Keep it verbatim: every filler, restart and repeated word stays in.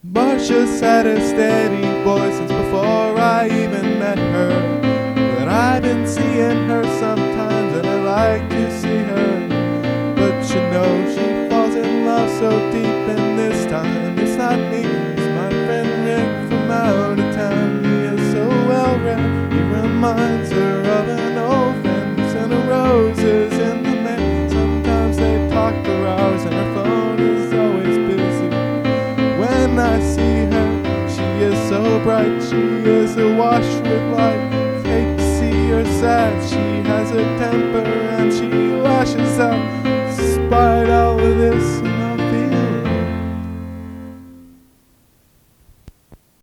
Marcia's had a steady voice since before I even met her. But I've been seeing her sometimes and I like to see her. But you know she falls in love so deep, and this time it's not me, it's my friend Rick from out of town. He is so well read, he reminds her